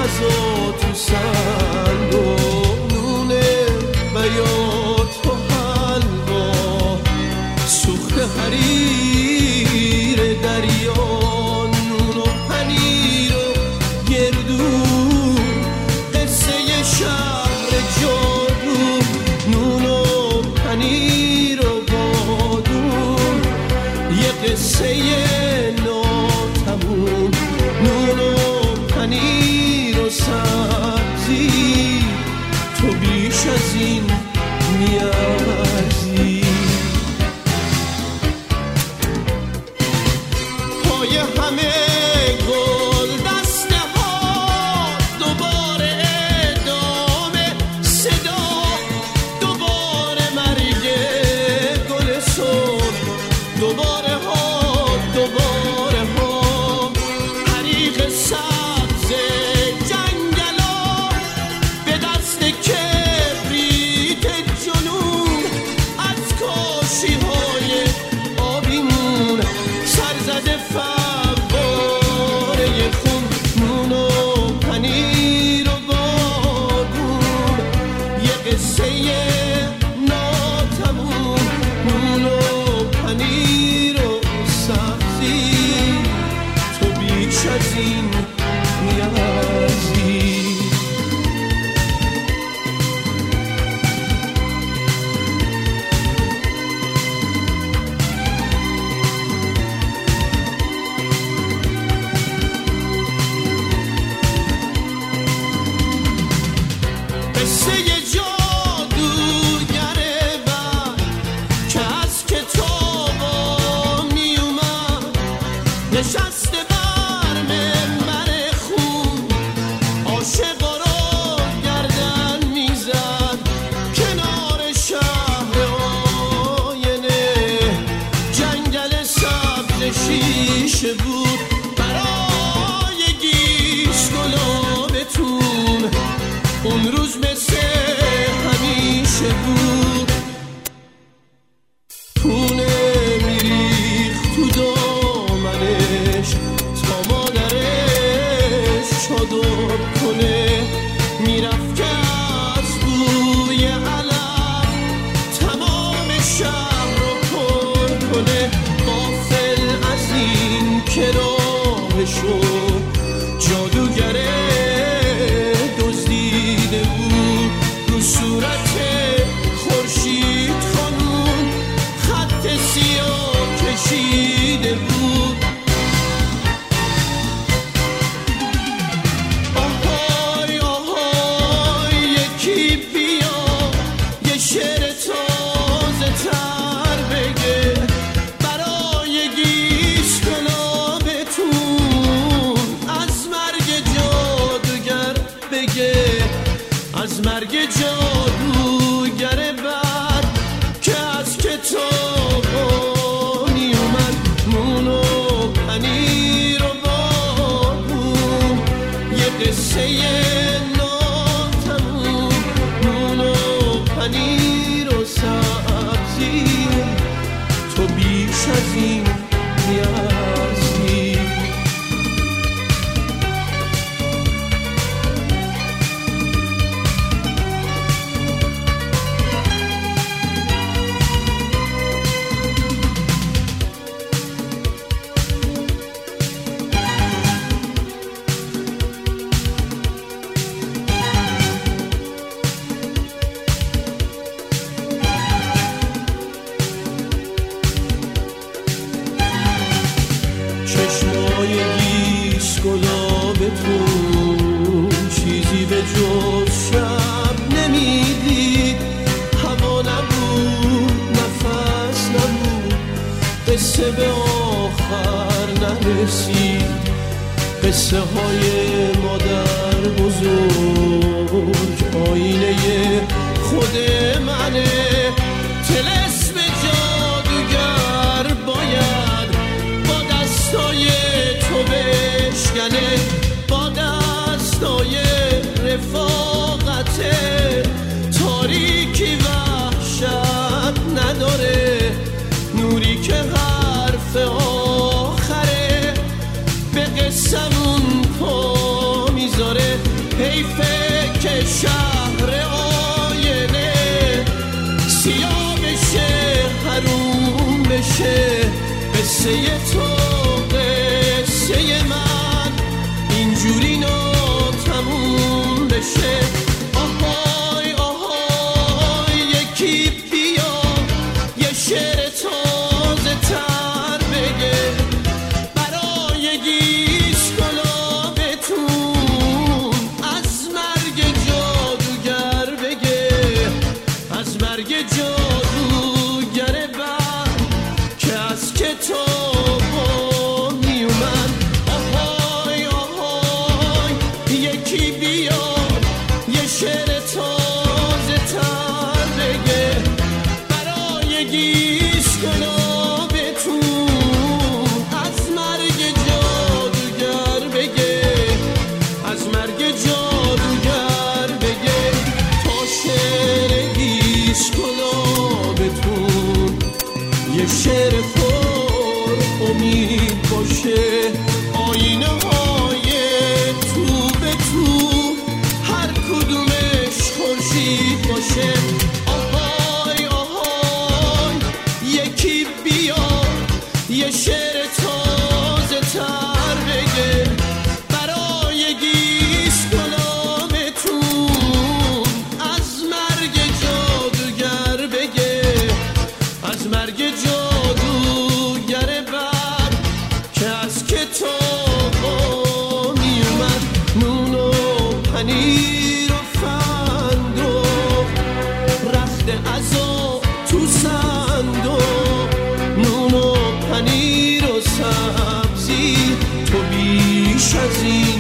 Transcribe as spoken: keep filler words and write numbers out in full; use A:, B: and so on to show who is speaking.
A: غذا تو سنگ و نونه و یا تو حلوا سوخت حریر دریا نون و پنیر و گردون قصه شهر جادو نون و پنیر و بادون یه قصه ناتموم نون و پنیر و سبزی تو بیش از این میارزی پای همه گل دسته ها دوباره ادامه صدا دوباره مرگ گل صبح دوباره ها دوباره ها حریق سبز جنگلا به دست کبریت جنون از کاشی های آبیمون سرزده فواره خون نون و پنیر و بادون یه قصه ناتموم نون و پنیر و سبزی تو بیش از این نیازی قصه جادوگره و که از کتابا می اومد نشسته بر منبر خون عاشقا رو گردن میزد کنار شهر آینه جنگل سبز شیشه بود برای گیش گلابتون اون روز مثل همیشه بود پونه میریخت تو دامنش تا مادرش چادر کنه میرفت که از بوی علف تمام شهر رو پر کنه غافل از این که راهشو جادوگره دزدیده بود رو صورت خورشید خانون خط سیاه کشیده بود آهای آهای یکی بیا یه شعر تازه تر بگه برای گیش گلابتون از مرگ جادوگر بگه از مرگ جادوگر بد که از کتابا می اومد نون و پنیر و بادون یه قصه ناتموم نون و پنیر و سبزی تو بیش از این نیازی چشمای گیش گلابتون چیزی به جز شب نمیدید هوا نبود نفس نبود قصه به آخر نرسید قصه های مادر بزرگ آینه خود منه طلسم جادوگر باید با دستای تو بشکنه با دستای رفاقت تاریکی وحشت نداره نوری که حرف آخره به قسمون پا میذاره حیفه که شهر آینه سیاه بشه حروم بشه قصه تو قصه من اینجوری ناتموم بشه آهای آهای یکی بیا یه شعر تازه تر بگه برای گیش گلابتون از مرگ جادوگر بگه از مرگ جادوگر بر که از کتابا میومد آهای آهای یکی بیا یه شعر تازه تر بگه برای گیش گلابتون از مرگ جادوگر بگه از مرگ جادوگر بگه تا شعر گیش گلابتون یه شعر پر امید باشه آینه های تو به تو هر کدومش خورشید باشه آهای آهای یکی بیا یه شعر تازه تر بگه برای گیش گلابتون از مرگ جادوگر بگه از مرگ جادوگر بر که از کتابا میومد نون و پنیر و فند و رخت عزا تو صندوق نون و پنیر و سبزی تو بیش از این